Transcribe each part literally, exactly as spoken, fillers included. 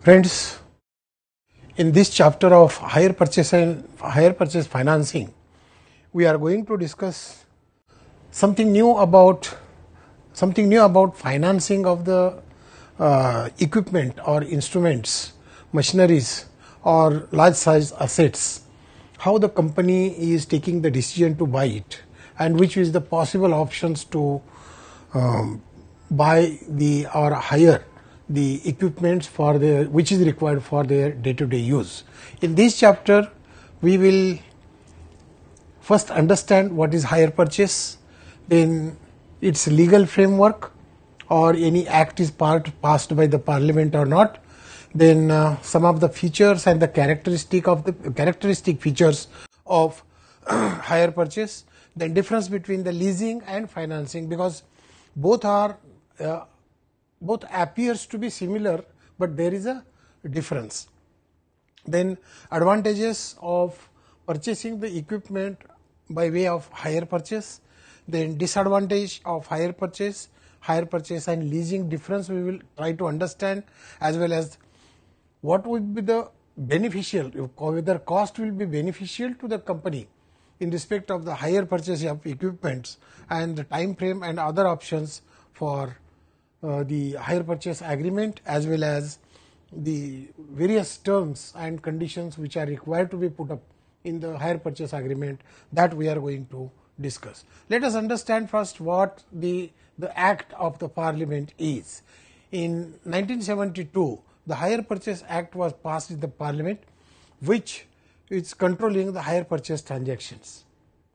Friends, in this chapter of hire purchase and hire purchase financing, we are going to discuss something new about something new about financing of the uh, equipment or instruments, machineries or large size assets, how the company is taking the decision to buy it and which is the possible options to um, buy the or hire the equipments for their which is required for their day to day use. In this chapter we will first understand what is hire purchase, then its legal framework or any act is part passed by the parliament or not, then uh, some of the features and the characteristic of the characteristic features of hire purchase, then difference between the leasing and financing, because both are uh, both appears to be similar but there is a difference. Then advantages of purchasing the equipment by way of hire purchase, then disadvantage of hire purchase, hire purchase and leasing difference we will try to understand, as well as what would be the beneficial, whether cost will be beneficial to the company in respect of the hire purchase of equipments and the time frame and other options for uh, the hire purchase agreement, as well as the various terms and conditions which are required to be put up in the hire purchase agreement that we are going to discuss. Let us understand first what the, the act of the parliament is. In nineteen seventy-two, the Hire Purchase Act was passed in the parliament, which is controlling the hire purchase transactions.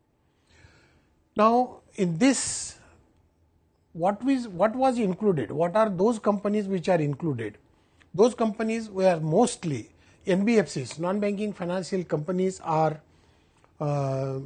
Now, in this, what was, what was included? What are those companies which are included? Those companies were mostly N B F Cs, non-banking financial companies, are uh,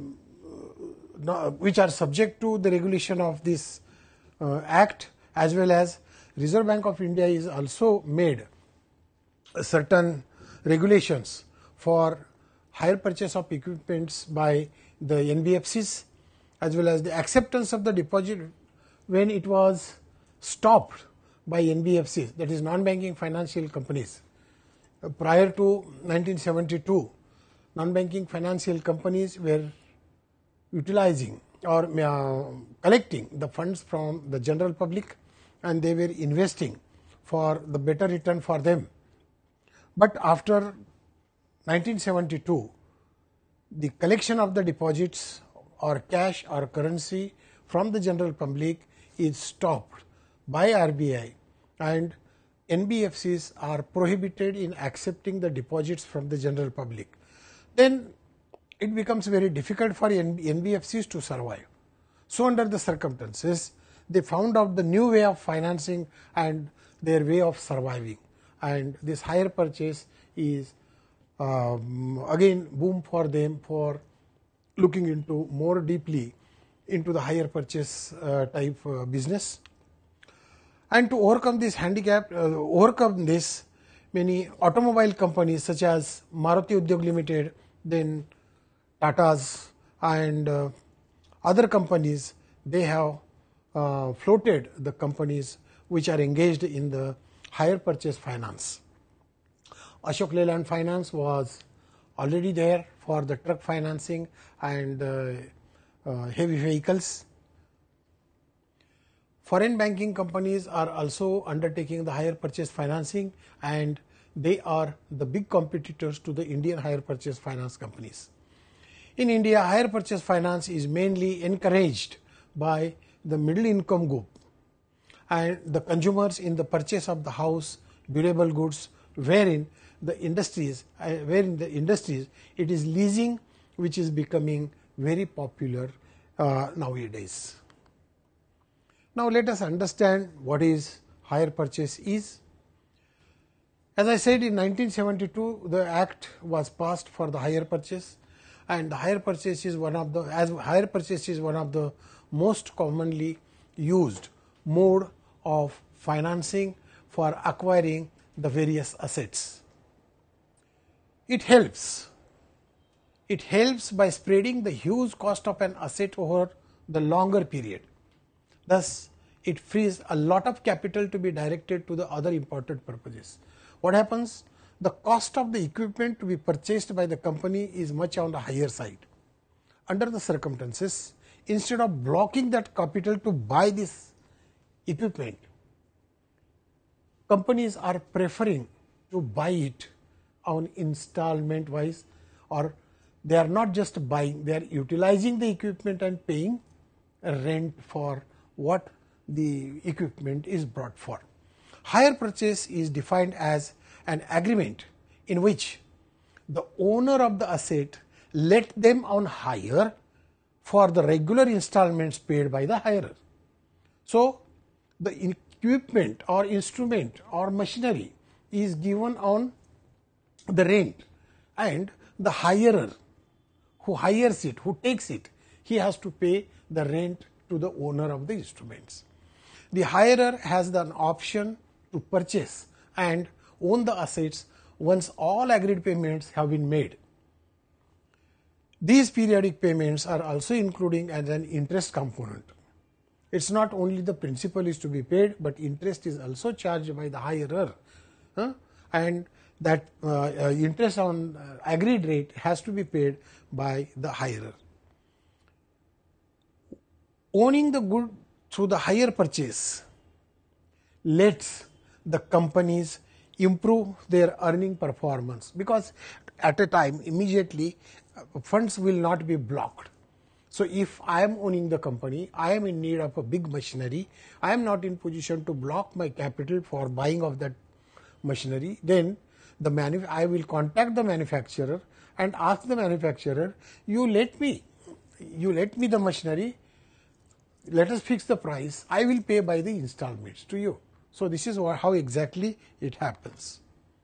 which are subject to the regulation of this uh, act, as well as Reserve Bank of India is also made certain regulations for hire purchase of equipments by the N B F Cs, as well as the acceptance of the deposit when it was stopped by N B F Cs, that is non-banking financial companies. Uh, prior to nineteen seventy-two, non-banking financial companies were utilizing or uh, collecting the funds from the general public and they were investing for the better return for them. But after nineteen seventy-two, the collection of the deposits or cash or currency from the general public is stopped by R B I, and N B F Cs are prohibited in accepting the deposits from the general public. Then it becomes very difficult for N B F Cs to survive. So under the circumstances, they found out the new way of financing and their way of surviving. And this hire purchase is um, again boom for them for looking into more deeply into the hire purchase uh, type uh, business. And to overcome this handicap, uh, overcome this, many automobile companies such as Maruti Udyog Limited, then Tata's and uh, other companies, they have uh, floated the companies which are engaged in the hire purchase finance. Ashok Leyland Finance was already there for the truck financing and uh, uh, heavy vehicles. Foreign banking companies are also undertaking the hire purchase financing, and they are the big competitors to the Indian hire purchase finance companies. In India, hire purchase finance is mainly encouraged by the middle income group and the consumers in the purchase of the house, durable goods, wherein the industries, uh, wherein the industries, it is leasing which is becoming very popular uh, nowadays. Now let us understand what is hire purchase is. As I said, in nineteen seventy-two, the act was passed for the hire purchase, and the hire purchase is one of the as hire purchase is one of the most commonly used mode of financing for acquiring the various assets. It helps. It helps by spreading the huge cost of an asset over the longer period. Thus, it frees a lot of capital to be directed to the other important purposes. what happens? The cost of the equipment to be purchased by the company is much on the higher side. Under the circumstances, instead of blocking that capital to buy this equipment, companies are preferring to buy it on installment wise, or they are not just buying, they are utilizing the equipment and paying a rent for what the equipment is brought for. Hire purchase is defined as an agreement in which the owner of the asset let them on hire for the regular installments paid by the hirer. So, the equipment or instrument or machinery is given on the rent, and the hirer who hires it, who takes it, he has to pay the rent to the owner of the instruments. The hirer has the option to purchase and own the assets once all agreed payments have been made. These periodic payments are also including as an interest component. It's not only the principal is to be paid, but interest is also charged by the hirer, huh? and that uh, uh, interest on uh, agreed rate has to be paid by the hirer. Owning the good through the hire purchase lets the companies improve their earning performance, because at a time immediately uh, funds will not be blocked. So, if I am owning the company, I am in need of a big machinery, I am not in position to block my capital for buying of that machinery, then the manu- I will contact the manufacturer and ask the manufacturer, you let me, you let me the machinery, let us fix the price, I will pay by the installments to you. So, this is how exactly it happens.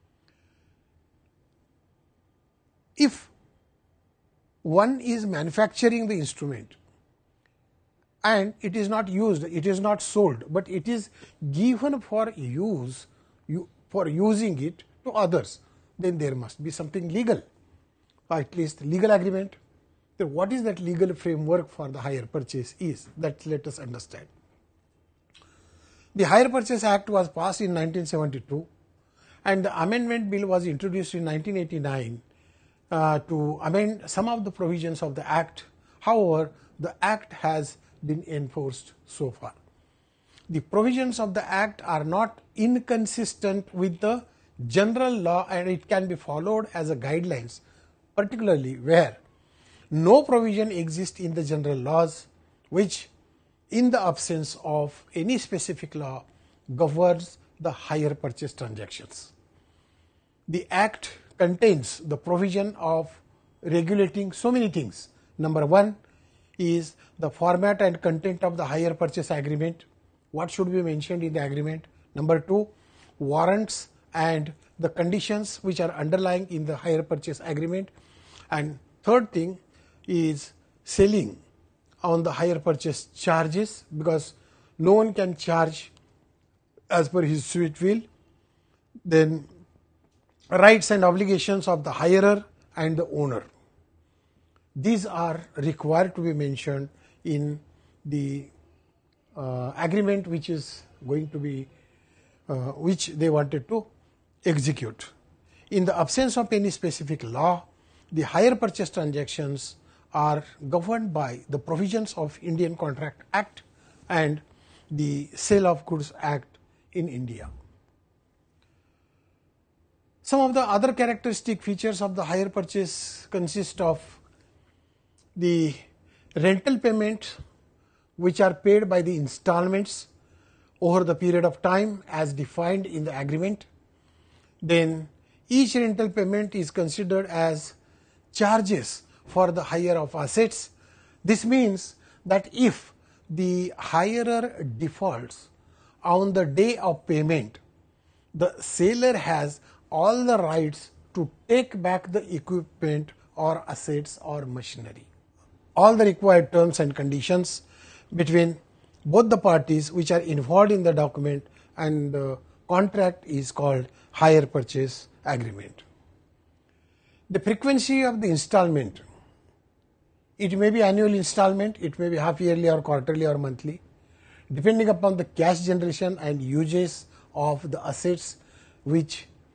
If one is manufacturing the instrument and it is not used, it is not sold, but it is given for use, you, for using it to others, then there must be something legal, or at least legal agreement. Then what is that legal framework for the hire purchase is, that let us understand. The Hire Purchase Act was passed in nineteen seventy-two, and the amendment bill was introduced in nineteen eighty-nine uh, to amend some of the provisions of the Act. However, the Act has been enforced so far. The provisions of the Act are not inconsistent with the general law, and it can be followed as a guidelines, particularly where no provision exists in the general laws which, in the absence of any specific law, governs the hire purchase transactions. The Act contains the provision of regulating so many things. Number one is the format and content of the hire purchase agreement, what should be mentioned in the agreement. Number two, warrants and the conditions which are underlying in the hire purchase agreement. And third thing is selling on the hire purchase charges, because no one can charge as per his sweet will. Then rights and obligations of the hirer and the owner. These are required to be mentioned in the uh, agreement which is going to be, uh, which they wanted to execute. In the absence of any specific law, the hire purchase transactions are governed by the provisions of Indian Contract Act and the Sale of Goods Act in India. Some of the other characteristic features of the hire purchase consist of the rental payments which are paid by the installments over the period of time as defined in the agreement. Then each rental payment is considered as charges for the hire of assets. This means that if the hirer defaults on the day of payment, the seller has all the rights to take back the equipment or assets or machinery. All the required terms and conditions between both the parties which are involved in the document and the contract is called hire purchase agreement. The frequency of the installment, it may be annual installment, it may be half yearly or quarterly or monthly, depending upon the cash generation and uses of the assets which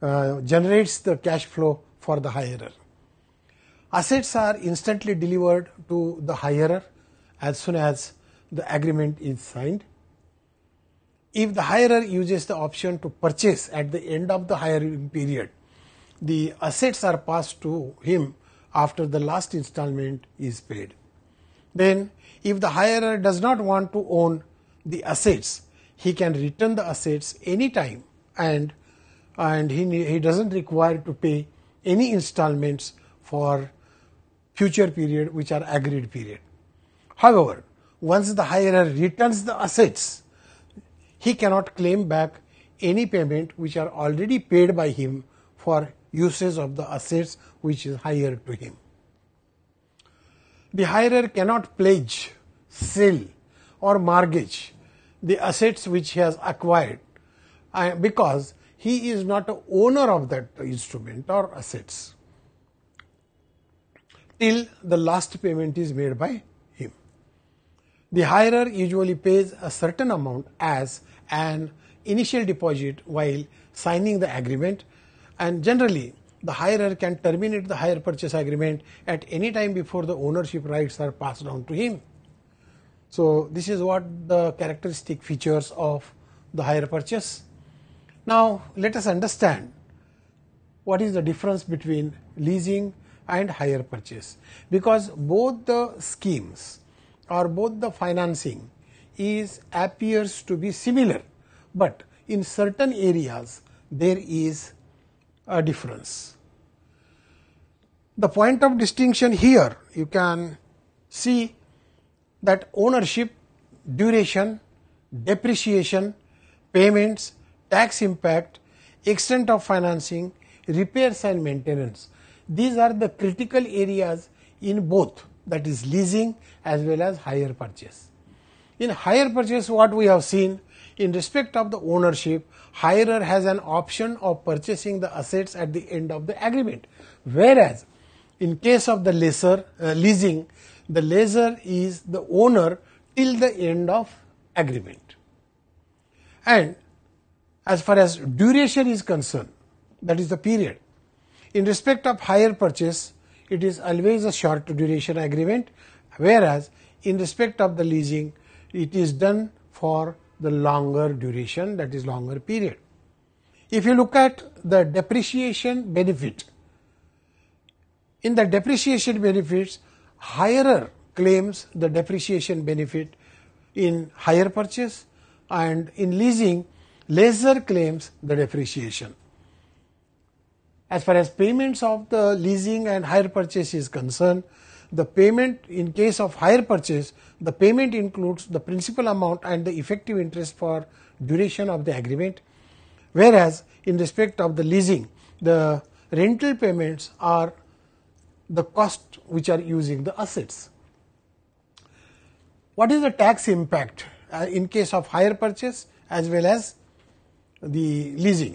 uh, generates the cash flow for the hirer. Assets are instantly delivered to the hirer as soon as the agreement is signed. If the hirer uses the option to purchase at the end of the hiring period, the assets are passed to him after the last installment is paid. Then, if the hirer does not want to own the assets, he can return the assets any time, and and he he doesn't require to pay any installments for future period which are agreed period. However, once the hirer returns the assets, he cannot claim back any payment which are already paid by him for usage of the assets which is hired to him. The hirer cannot pledge, sell or mortgage the assets which he has acquired uh, because he is not the owner of that instrument or assets till the last payment is made by him. The hirer usually pays a certain amount as an initial deposit while signing the agreement, and generally the hirer can terminate the hire purchase agreement at any time before the ownership rights are passed on to him. So this is what the characteristic features of the hire purchase. Now let us understand what is the difference between leasing and hire purchase, because both the schemes or both the financing is appears to be similar, but in certain areas there is a difference. The point of distinction here, you can see that ownership, duration, depreciation, payments, tax impact, extent of financing, repairs and maintenance. These are the critical areas in both, that is leasing as well as hire purchase. In hire purchase, what we have seen, in respect of the ownership, hirer has an option of purchasing the assets at the end of the agreement, whereas in case of the lessor, uh, leasing, the lessor is the owner till the end of agreement. And as far as duration is concerned, that is the period. In respect of hire purchase, it is always a short duration agreement, whereas in respect of the leasing, it is done for the longer duration, that is longer period. If you look at the depreciation benefit, in the depreciation benefits, hirer claims the depreciation benefit in hire purchase, and in leasing, lessor claims the depreciation. As far as payments of the leasing and hire purchase is concerned, the payment in case of hire purchase, the payment includes the principal amount and the effective interest for duration of the agreement, whereas in respect of the leasing, the rental payments are the cost which are using the assets. What is the tax impact uh, in case of hire purchase as well as the leasing?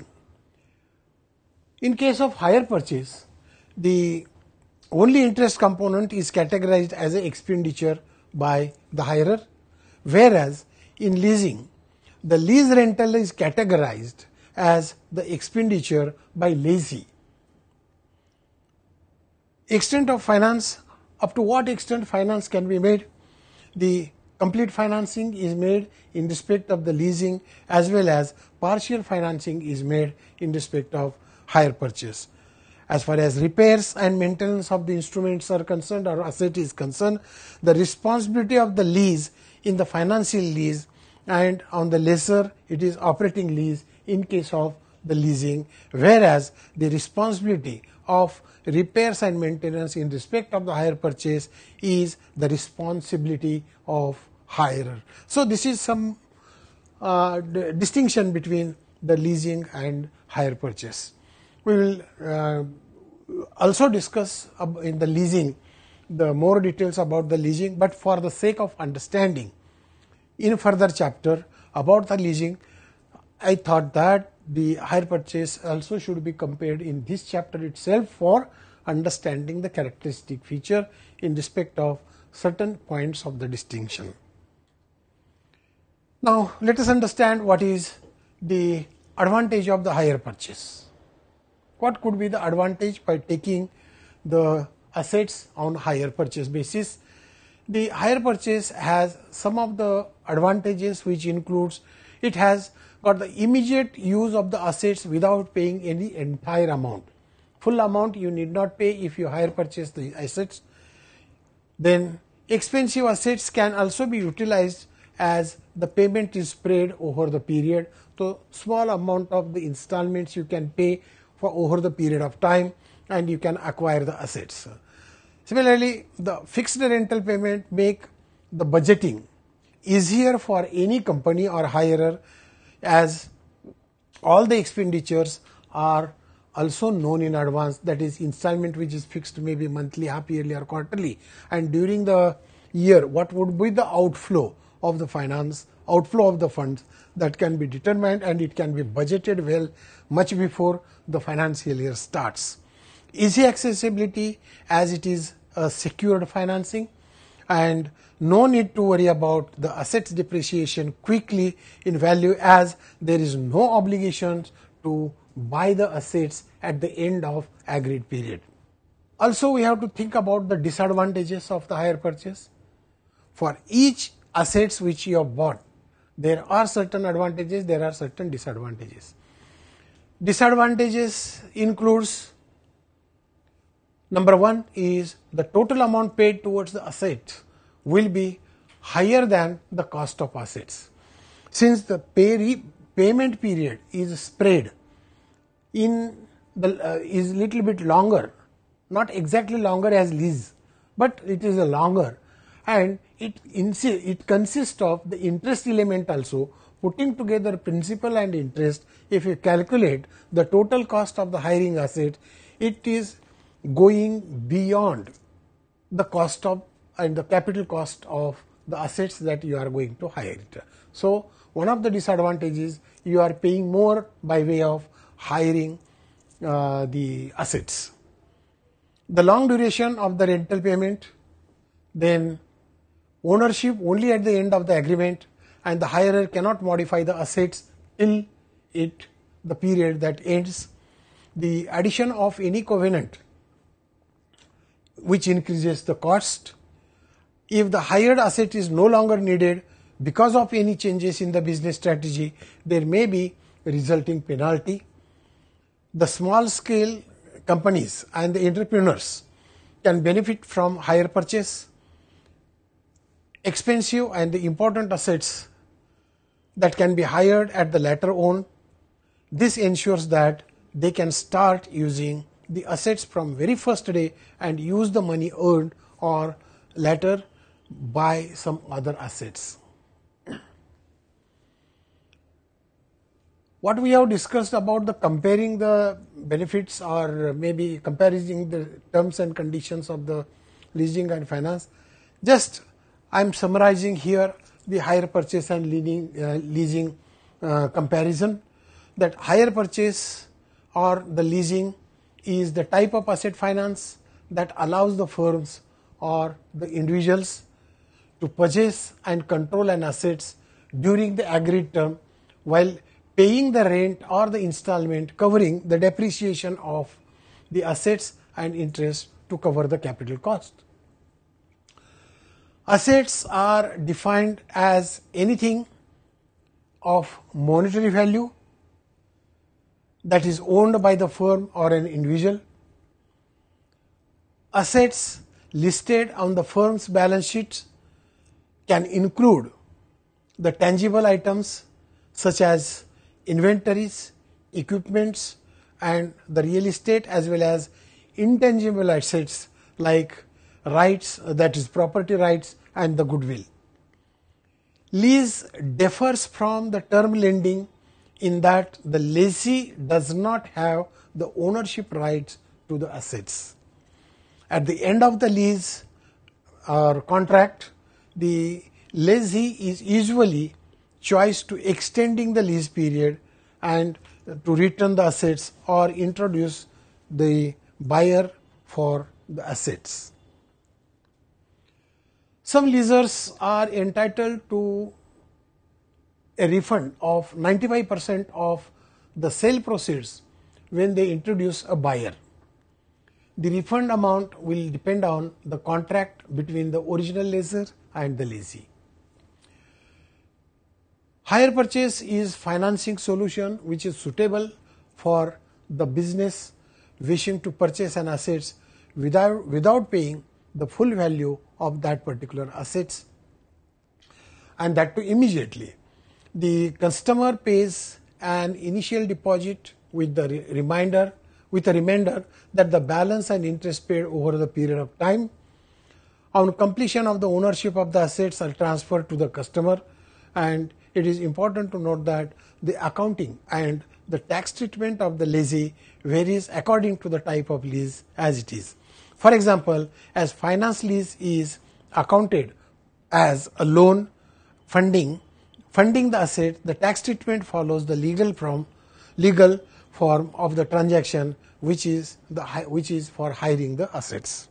In case of hire purchase, the only interest component is categorized as an expenditure by the hirer, whereas in leasing, the lease rental is categorized as the expenditure by lessee. Extent of finance, up to what extent finance can be made? The complete financing is made in respect of the leasing, as well as partial financing is made in respect of hire purchase. As far as repairs and maintenance of the instruments are concerned or asset is concerned, the responsibility of the lease in the financial lease, and on the lessor it is operating lease in case of the leasing, whereas the responsibility of repairs and maintenance in respect of the hire purchase is the responsibility of hirer. So this is some uh, distinction between the leasing and hire purchase. We will uh, also discuss in the leasing the more details about the leasing, but for the sake of understanding in further chapter about the leasing, I thought that the hire purchase also should be compared in this chapter itself for understanding the characteristic feature in respect of certain points of the distinction. Now let us understand what is the advantage of the hire purchase. What could be the advantage by taking the assets on hire purchase basis? The hire purchase has some of the advantages, which includes it has got the immediate use of the assets without paying any entire amount. Full amount you need not pay if you hire purchase the assets. Then expensive assets can also be utilized as the payment is spread over the period. So small amount of the installments you can pay for over the period of time, and you can acquire the assets. Similarly, the fixed rental payment make the budgeting easier for any company or hirer, as all the expenditures are also known in advance, that is installment which is fixed maybe monthly, half yearly or quarterly, and during the year what would be the outflow of the finance, outflow of the funds, that can be determined, and it can be budgeted well much before the financial year starts. Easy accessibility, as it is a secured financing, and no need to worry about the assets depreciation quickly in value, as there is no obligation to buy the assets at the end of agreed period. Also, we have to think about the disadvantages of the hire purchase. For each assets which you have bought, there are certain advantages, there are certain disadvantages. Disadvantages includes, number one is the total amount paid towards the asset will be higher than the cost of assets. Since the pay payment period is spread in the uh, is little bit longer, not exactly longer as lease, but it is a longer, and it it consists of the interest element also. Putting together principal and interest, if you calculate the total cost of the hiring asset, it is going beyond the cost of and the capital cost of the assets that you are going to hire it. So one of the disadvantages, you are paying more by way of hiring uh, the assets. The long duration of the rental payment, then ownership only at the end of the agreement, and the hirer cannot modify the assets till it the period that ends. The addition of any covenant which increases the cost. If the hired asset is no longer needed because of any changes in the business strategy, there may be resulting penalty. The small scale companies and the entrepreneurs can benefit from hire purchase. Expensive and the important assets that can be hired at the later on. This ensures that they can start using the assets from very first day and use the money earned or later buy some other assets. What we have discussed about the comparing the benefits or maybe comparing the terms and conditions of the leasing and finance, just I am summarizing here the hire purchase and leasing, uh, leasing uh, comparison. That hire purchase or the leasing is the type of asset finance that allows the firms or the individuals to purchase and control an assets during the agreed term while paying the rent or the installment covering the depreciation of the assets and interest to cover the capital cost. Assets are defined as anything of monetary value that is owned by the firm or an individual. Assets listed on the firm's balance sheet can include the tangible items such as inventories, equipments, and the real estate, as well as intangible assets like rights, that is property rights, and the goodwill. Lease differs from the term lending in that the lessee does not have the ownership rights to the assets. At the end of the lease or contract, the lessee is usually choice to extending the lease period and to return the assets or introduce the buyer for the assets. Some leasers are entitled to a refund of ninety-five percent of the sale proceeds when they introduce a buyer. The refund amount will depend on the contract between the original lessor and the lessee. Hire purchase is financing solution which is suitable for the business wishing to purchase an assets without, without paying the full value of that particular assets, and that too immediately. The customer pays an initial deposit with the re reminder with a reminder that the balance and interest paid over the period of time. On completion of the ownership of the assets are transferred to the customer, and it is important to note that the accounting and the tax treatment of the lessee varies according to the type of lease as it is. For example, as finance lease is accounted as a loan funding, funding the asset, the tax treatment follows the legal from legal form of the transaction, which is the which is for hiring the assets.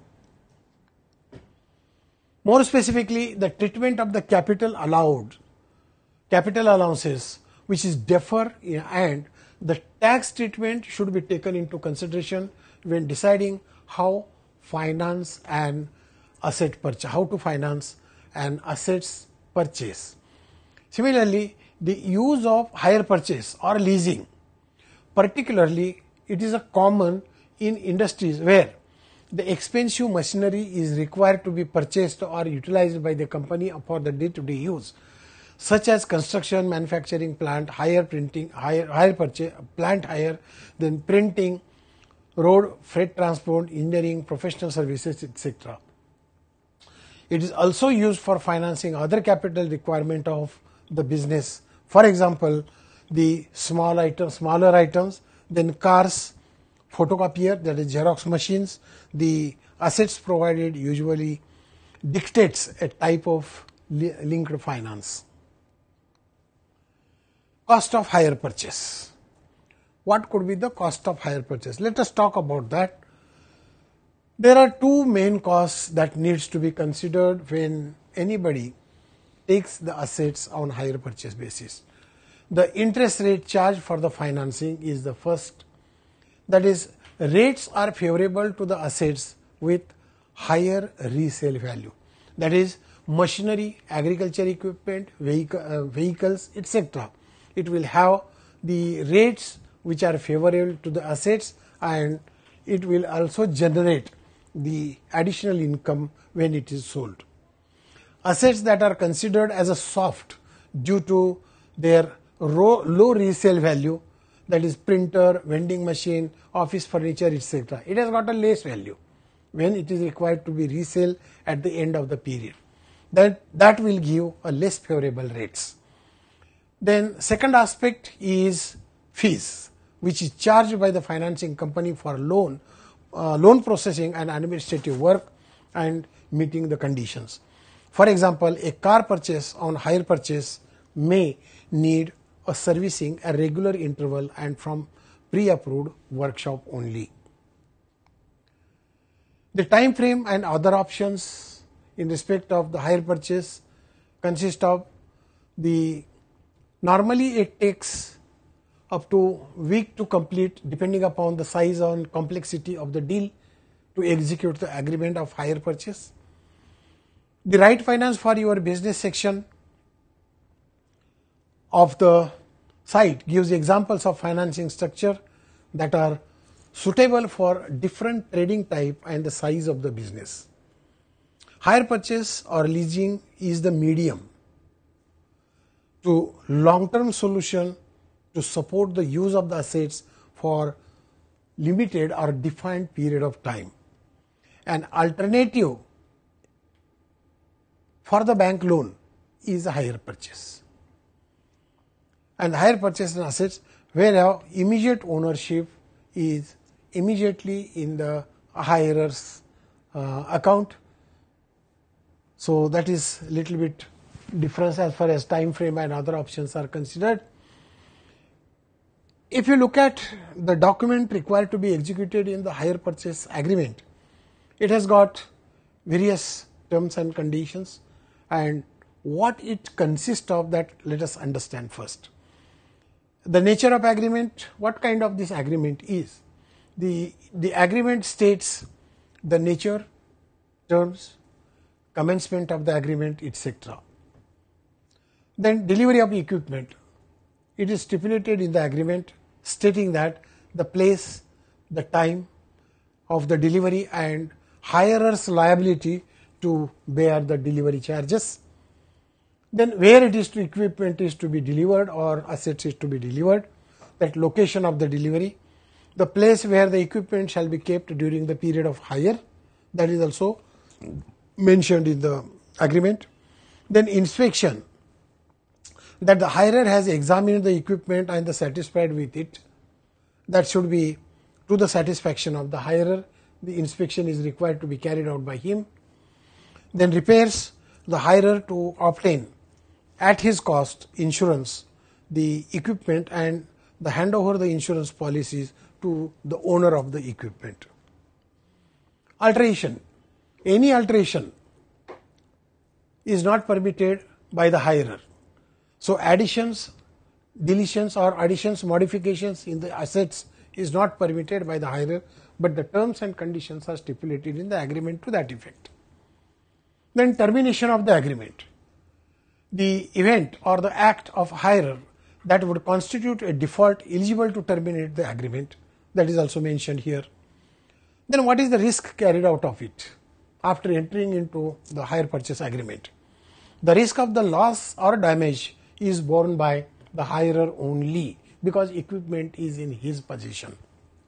More specifically, the treatment of the capital allowed, capital allowances, which is defer, and the tax treatment should be taken into consideration when deciding how finance and asset purchase, how to finance an assets purchase. Similarly, the use of hire purchase or leasing, particularly it is a common in industries where the expensive machinery is required to be purchased or utilized by the company for the day-to-day use, such as construction, manufacturing plant, hire printing, hire, hire purchase, plant hire, then printing, road, freight transport, engineering, professional services, et cetera. It is also used for financing other capital requirement of the business. For example, the small items, smaller items, then cars, photocopier, that is Xerox machines. The assets provided usually dictates a type of linked finance. Cost of hire purchase. What could be the cost of hire purchase? Let us talk about that. There are two main costs that needs to be considered when anybody takes the assets on hire purchase basis. The interest rate charged for the financing is the first. That is, rates are favorable to the assets with higher resale value. That is, machinery, agriculture equipment, vehicle, uh, vehicles, et cetera. It will have the rates which are favorable to the assets, and it will also generate the additional income when it is sold. Assets that are considered as a soft due to their low, low resale value, that is printer, vending machine, office furniture, et cetera. It has got a less value when it is required to be resale at the end of the period. That, that will give a less favorable rates. Then second aspect is fees, which is charged by the financing company for loan, uh, loan processing and administrative work and meeting the conditions. For example, a car purchase on hire purchase may need a servicing at regular interval and from pre-approved workshop only. The time frame and other options in respect of the hire purchase consist of the normally it takes up to week to complete, depending upon the size and complexity of the deal, to execute the agreement of hire purchase. The right finance for your business section of the site gives examples of financing structure that are suitable for different trading type and the size of the business. Hire purchase or leasing is the medium to long-term solution to support the use of the assets for limited or defined period of time. An alternative for the bank loan is a hire purchase. And hire purchase and assets where immediate ownership is immediately in the hirer's uh, account. So that is little bit difference as far as time frame and other options are considered. If you look at the document required to be executed in the hire purchase agreement, it has got various terms and conditions, and what it consists of, that let us understand first. The nature of agreement, what kind of this agreement is? The, the agreement states the nature, terms, commencement of the agreement, et cetera. Then delivery of equipment. It is stipulated in the agreement stating that the place, the time of the delivery and hirer's liability to bear the delivery charges. Then where it is to equipment is to be delivered or assets is to be delivered, that location of the delivery, the place where the equipment shall be kept during the period of hire, that is also mentioned in the agreement. Then inspection, that the hirer has examined the equipment and is satisfied with it, that should be to the satisfaction of the hirer. The inspection is required to be carried out by him. Then repairs, the hirer to obtain at his cost insurance the equipment and the hand over the insurance policies to the owner of the equipment. Alteration, any alteration is not permitted by the hirer. So additions, deletions or additions, modifications in the assets is not permitted by the hirer, but the terms and conditions are stipulated in the agreement to that effect. Then termination of the agreement, the event or the act of hirer that would constitute a default eligible to terminate the agreement, that is also mentioned here. Then what is the risk carried out of it after entering into the hire purchase agreement? The risk of the loss or damage is borne by the hirer only because equipment is in his possession.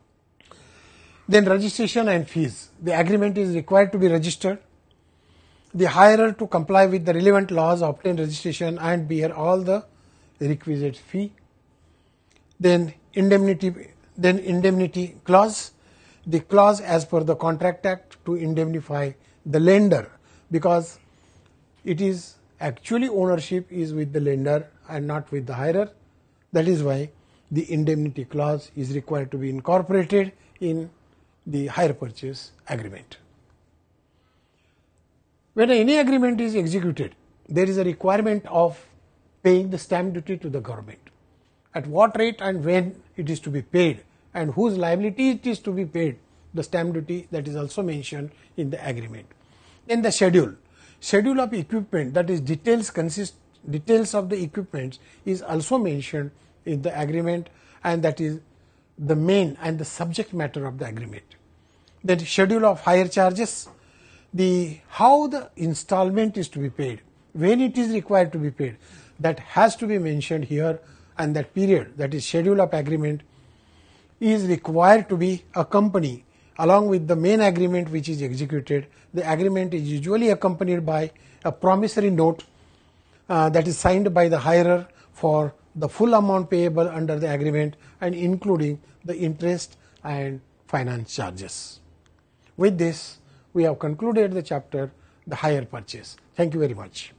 Then registration and fees. The agreement is required to be registered. The hirer to comply with the relevant laws, obtain registration and bear all the requisite fee. Then indemnity, then indemnity clause. The clause as per the Contract Act to indemnify the lender, because it is actually ownership is with the lender and not with the hirer. That is why the indemnity clause is required to be incorporated in the hire purchase agreement. When any agreement is executed, there is a requirement of paying the stamp duty to the government. At what rate and when it is to be paid and whose liability it is to be paid, the stamp duty, that is also mentioned in the agreement. Then the schedule. Schedule of equipment, that is details consist details of the equipment is also mentioned in the agreement, and that is the main and the subject matter of the agreement. Then schedule of hire charges, the how the installment is to be paid, when it is required to be paid, that has to be mentioned here, and that period, that is schedule of agreement, is required to be accompanied along with the main agreement which is executed. The agreement is usually accompanied by a promissory note uh, that is signed by the hirer for the full amount payable under the agreement and including the interest and finance charges. With this, we have concluded the chapter, the hire purchase. Thank you very much.